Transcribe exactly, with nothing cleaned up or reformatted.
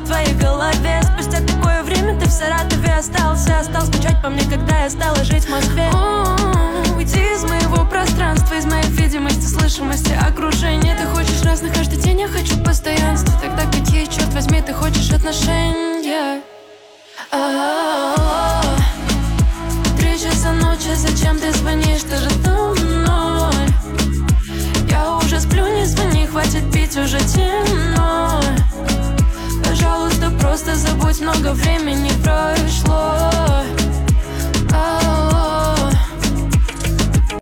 твоей голове. Спустя такое время ты в Саратове остался. Стал скучать по мне, когда я стала жить в Москве. Уйди из моего пространства, из моей видимости, слышимости, окружения. Ты хочешь раз на каждый день, я хочу постоянства. Тогда какие, черт возьми, ты хочешь отношения? А-а-а. Три часа ночи, зачем ты звонишь? Ты же там ноль. Я уже сплю, не звони, хватит пить, уже темно. Пожалуйста, просто забудь, много времени прошло.